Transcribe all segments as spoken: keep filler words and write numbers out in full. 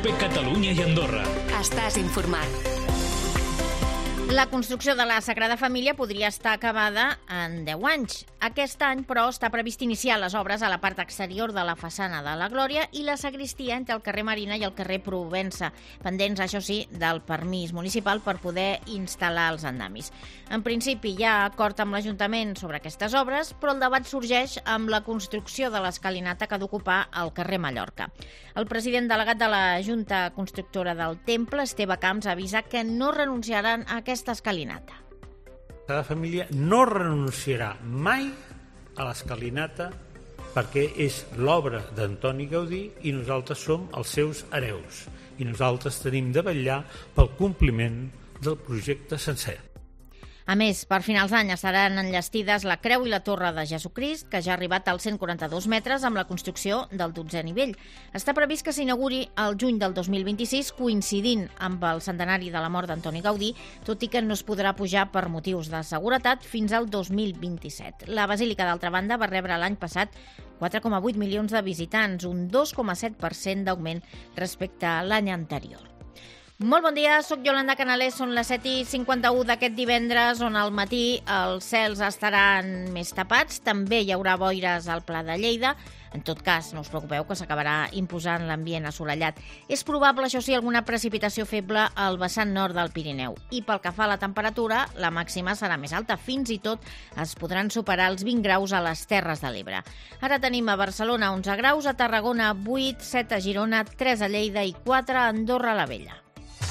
COPE Catalunya i Andorra. Estàs informat. La construcció de la Sagrada Família podria estar acabada en deu anys. Aquest any, però, està previst iniciar les obres a la part exterior de la façana de la Glòria i la sagristia entre el carrer Marina i el carrer Provença, pendents, això sí, del permís municipal per poder instal·lar els andamis. En principi hi ha acord amb l'Ajuntament sobre aquestes obres, però el debat sorgeix amb la construcció de l'escalinata que ha d'ocupar el carrer Mallorca. El president delegat de la Junta Constructora del Temple, Esteve Camps, avisa que no renunciaran a aquesta escalinata. La família no renunciarà mai a l'escalinata perquè és l'obra d'Antoni Gaudí i nosaltres som els seus hereus i nosaltres tenim de vetllar pel compliment del projecte sencer. A més, per finals d'any estaran enllestides la Creu i la Torre de Jesucrist, que ja ha arribat als cent quaranta-dos metres amb la construcció del dotzè nivell. Està previst que s'inauguri el juny del dos mil vint-i-sis, coincidint amb el centenari de la mort d'Antoni Gaudí, tot i que no es podrà pujar per motius de seguretat fins al dos mil vint-i-set. La Basílica, d'altra banda, va rebre l'any passat quatre coma vuit milions de visitants, un dos coma set per cent d'augment respecte a l'any anterior. Molt bon dia, soc Yolanda Canalés, són les set i cinquanta-u d'aquest divendres, on al matí els cels estaran més tapats, també hi haurà boires al Pla de Lleida. En tot cas, no us preocupeu que s'acabarà imposant l'ambient assolellat. És probable, això sí, alguna precipitació feble al vessant nord del Pirineu. I pel que fa a la temperatura, la màxima serà més alta, fins i tot es podran superar els vint graus a les Terres de l'Ebre. Ara tenim a Barcelona onze graus, a Tarragona vuit, set a Girona, tres a Lleida i quatre a Andorra la Vella.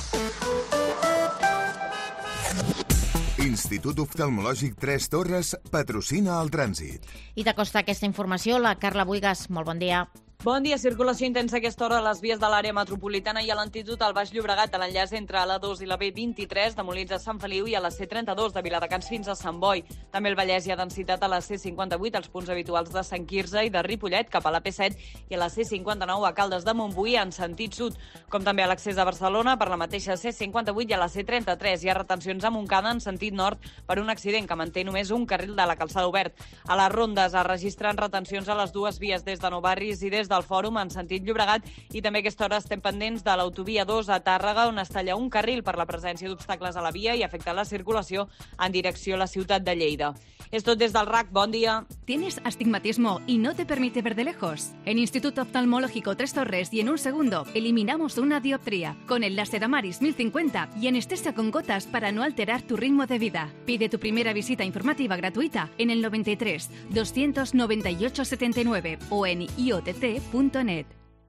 Institut Oftalmològic Tres Torres patrocina el trànsit. I t'acosta aquesta informació la Carla Buigas. Molt bon dia. Bon dia, circulació intensa a aquesta hora a les vies de l'àrea metropolitana i a l'altitud al Baix Llobregat, a l'enllaç entre l'A dos i la B vint-i-tres de Molins a Sant Feliu i a la C trenta-dos de Viladecans fins a Sant Boi. També al Vallès hi ha densitat a la C cinquanta-vuit, als punts habituals de Sant Quirze i de Ripollet cap a la P set i a la C cinquanta-nou a Caldes de Montbui en sentit sud, com també a l'accés a Barcelona per la mateixa C cinquanta-vuit i a la C trenta-tres. Hi ha retencions a Montcada en sentit nord per un accident que manté només un carril de la calçada obert. A les rondes es registren retencions a les dues vies des de Nou Barris i des del Fòrum en sentit Llobregat i també a aquesta hora estem pendents de l'autovia dos a Tàrrega, on es talla un carril per la presència d'obstacles a la via i afecta la circulació en direcció a la ciutat de Lleida. És tot des del R A C. Bon dia. ¿Tienes astigmatismo y no te permite ver de lejos? En Instituto Oftalmológico Tres Torres y en un segundo eliminamos una dioptría con el láser Amaris mil cincuenta y anestesia con gotas para no alterar tu ritmo de vida. Pide tu primera visita informativa gratuita en el noventa y tres, doscientos noventa y ocho setenta y nueve o en i o t t punto net.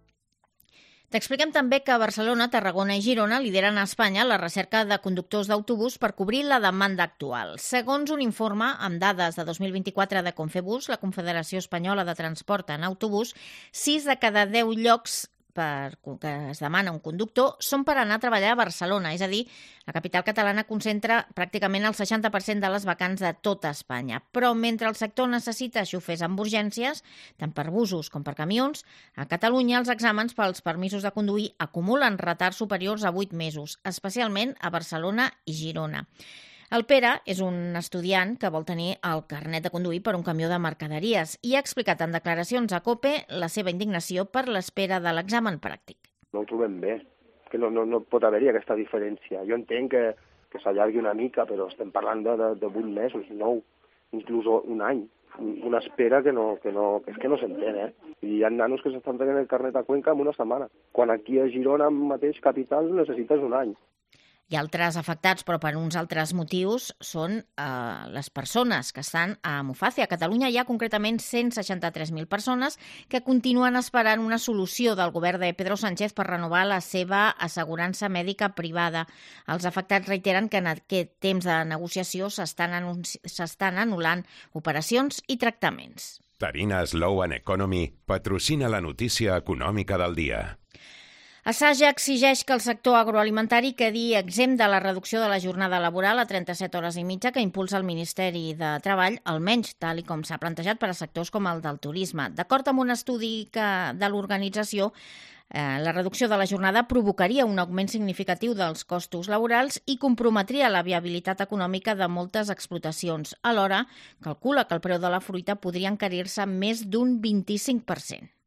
T'expliquem també que Barcelona, Tarragona i Girona lideren a Espanya la recerca de conductors d'autobús per cobrir la demanda actual. Segons un informe amb dades de dos mil vint-i-quatre de Confebus, la Confederació Espanyola de Transport en Autobús, sis de cada deu llocs per que es demana un conductor són per anar a treballar a Barcelona, és a dir, la capital catalana concentra pràcticament el seixanta per cent de les vacants de tota Espanya. Però mentre el sector necessita xofers amb urgències, tant per busos com per camions, a Catalunya els exàmens pels permisos de conduir acumulen retards superiors a vuit mesos, especialment a Barcelona i Girona. El Pere és un estudiant que vol tenir el carnet de conduir per un camió de mercaderies i ha explicat en declaracions a COPE la seva indignació per l'espera de l'examen pràctic. No ho trobem bé, que no, no, no pot haver-hi aquesta diferència. Jo entenc que, que s'allargui una mica, però estem parlant de, de, de vuit mesos, nou, inclús un any. Una espera que no, que no, que és que no s'entén, eh? I hi ha nanos que s'estan traient el carnet a Cuenca en una setmana, quan aquí a Girona, mateix capital, necessites un any. I altres afectats, però per uns altres motius, són eh, les persones que estan a Muface. A Catalunya hi ha concretament cent seixanta-tres mil persones que continuen esperant una solució del govern de Pedro Sánchez per renovar la seva assegurança mèdica privada. Els afectats reiteren que en aquest temps de negociació s'estan anunci- s'estan anul·lant operacions i tractaments. Tarina Slow and Economy patrocina la notícia econòmica del dia. Assaja exigeix que el sector agroalimentari quedi exempt de la reducció de la jornada laboral a trenta-set hores i mitja que impulsa el Ministeri de Treball, almenys tal i com s'ha plantejat per a sectors com el del turisme. D'acord amb un estudi que, de l'organització, eh, la reducció de la jornada provocaria un augment significatiu dels costos laborals i comprometria la viabilitat econòmica de moltes explotacions. Alhora, calcula que el preu de la fruita podria encarir-se més d'un vint-i-cinc per cent.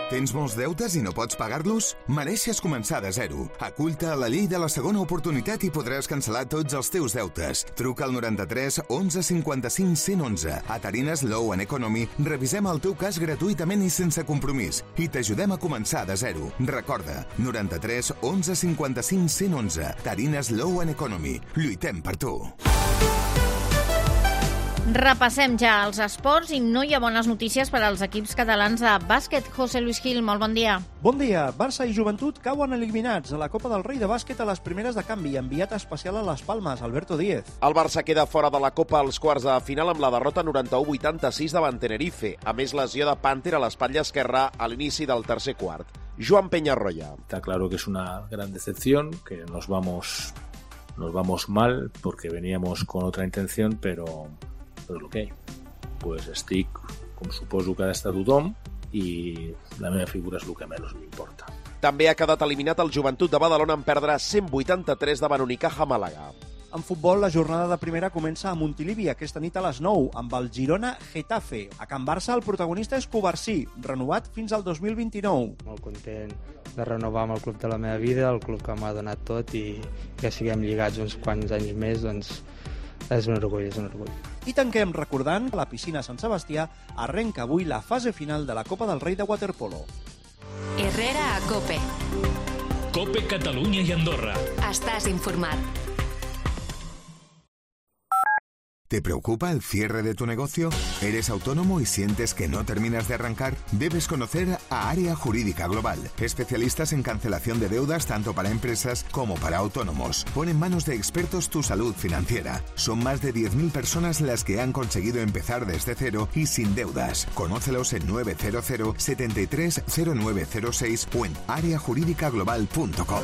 Tens molts deutes i no pots pagar-los? Mereixes començar de zero. Acull-te a la llei de la segona oportunitat i podràs cancel·lar tots els teus deutes. Truca al noranta-tres onze cinquanta-cinc cent onze. A Tarines Law and Economy revisem el teu cas gratuïtament i sense compromís i t'ajudem a començar de zero. Recorda, noranta-tres onze cinquanta-cinc cent onze. Tarines Law and Economy. Lluitem per tu. Repassem ja els esports i no hi ha bones notícies per als equips catalans de bàsquet. José Luis Gil, molt bon dia. Bon dia. Barça i Joventut cauen eliminats a la Copa del Rei de bàsquet a les primeres de canvi. Enviat especial a les Palmes, Alberto Díez. El Barça queda fora de la Copa als quarts de final amb la derrota noranta-u vuitanta-sis davant Tenerife. A més, lesió de Panther a l'espatlla esquerra a l'inici del tercer quart. Joan Peñarroya. Está claro que es una gran decepción, que nos vamos, nos vamos mal porque veníamos con otra intención, pero... però el que hi ha. Pues estic, com suposo que ha d'estar tothom, i la meva figura és el que menys m'importa. També ha quedat eliminat el Joventut de Badalona en perdre cent vuitanta-tres davant Unicaja Màlaga. En futbol, la jornada de primera comença a Montilivi aquesta nit a les nou, amb el Girona Getafe. A Can Barça, el protagonista és Covarsí, renovat fins al dos mil vint-i-nou. Molt content de renovar amb el club de la meva vida, el club que m'ha donat tot, i que siguem lligats uns quants anys més, doncs és un orgull, és un orgull. I tanquem recordant que la piscina Sant Sebastià arrenca avui la fase final de la Copa del Rei de waterpolo. Herrera a COPE. COPE Catalunya i Andorra. Estàs informat. ¿Te preocupa el cierre de tu negocio? ¿Eres autónomo y sientes que no terminas de arrancar? Debes conocer a Área Jurídica Global, especialistas en cancelación de deudas tanto para empresas como para autónomos. Pon en manos de expertos tu salud financiera. Son más de diez mil personas las que han conseguido empezar desde cero y sin deudas. Conócelos en nueve cero cero siete tres cero nueve cero seis o en área jurídica global punto com.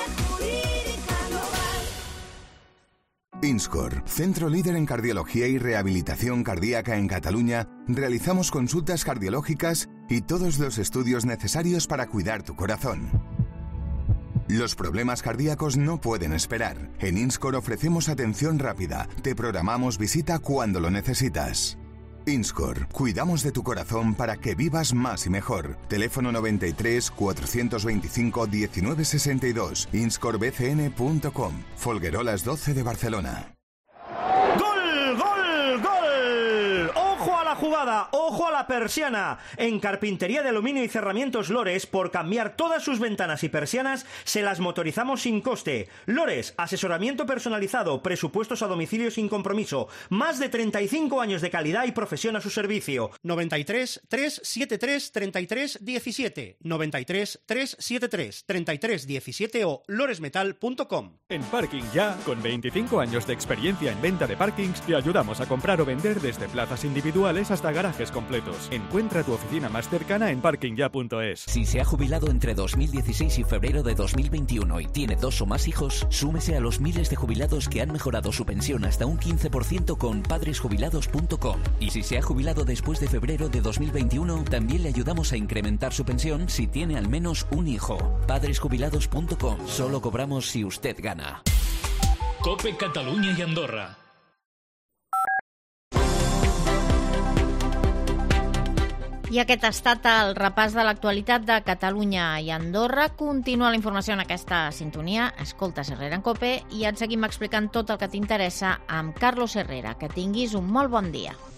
INSCOR, centro líder en cardiología y rehabilitación cardíaca en Cataluña, realizamos consultas cardiológicas y todos los estudios necesarios para cuidar tu corazón. Los problemas cardíacos no pueden esperar. En INSCOR ofrecemos atención rápida. Te programamos visita cuando lo necesitas. INSCOR, cuidamos de tu corazón para que vivas más y mejor. Teléfono noventa y tres, cuatrocientos veinticinco, diecinueve sesenta y dos, inscor b c n punto com, Folguerolas doce de Barcelona. ¡Gol, gol, gol! ¡Ojo a la jugada! ¡Ojo a la persiana! En Carpintería de Aluminio y Cerramientos Lores, por cambiar todas sus ventanas y persianas, se las motorizamos sin coste. Lores, asesoramiento personalizado, presupuestos a domicilio sin compromiso, más de treinta y cinco años de calidad y profesión a su servicio. noventa y tres, trescientos setenta y tres, treinta y tres diecisiete, noventa y tres, trescientos setenta y tres, treinta y tres diecisiete o loresmetal punto com. En Parking Ya, con veinticinco años de experiencia en venta de parkings, te ayudamos a comprar o vender desde plazas individuales hasta garajes completos. Encuentra tu oficina más cercana en parking ya punto es. Si se ha jubilado entre dos mil dieciséis y febrero de dos mil veintiuno y tiene dos o más hijos, súmese a los miles de jubilados que han mejorado su pensión hasta un quince por ciento con padres jubilados punto com. Y si se ha jubilado después de febrero de dos mil veintiuno, también le ayudamos a incrementar su pensión si tiene al menos un hijo. padres jubilados punto com. Solo cobramos si usted gana. COPE Catalunya i Andorra. I aquest ha estat el repàs de l'actualitat de Catalunya i Andorra. Continua la informació en aquesta sintonia. Escoltes Herrera en COPE i et seguim explicant tot el que t'interessa amb Carlos Herrera. Que tinguis un molt bon dia.